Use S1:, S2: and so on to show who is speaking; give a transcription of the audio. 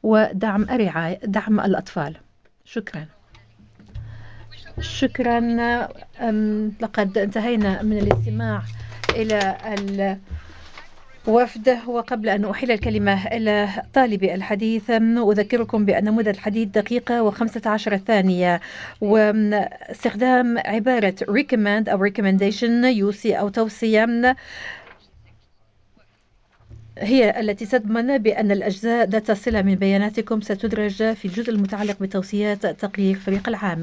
S1: ودعم الرعاية، دعم الأطفال. شكرا. شكرا. لقد انتهينا من الاستماع إلى الوفد، وقبل أن أحيل الكلمة إلى طالب الحديث أذكركم بأن مدة الحديث دقيقة و15 ثانية، واستخدام عبارة recommend أو recommendation يوصي أو توصية هي التي تضمن بأن الأجزاء ذات الصلة من بياناتكم ستدرج في الجزء المتعلق بتوصيات تقرير فريق العمل.